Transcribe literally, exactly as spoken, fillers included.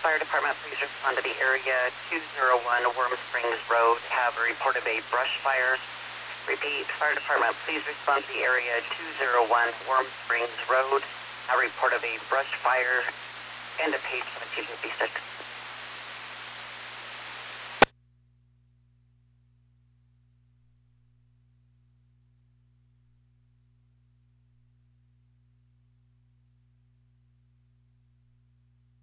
Fire Department, please respond to the area two oh one Warm Springs Road. Have a report of a brush fire. Repeat, Fire Department, please respond to the area two oh one Warm Springs Road. A report of a brush fire. End of page seventeen fifty-six.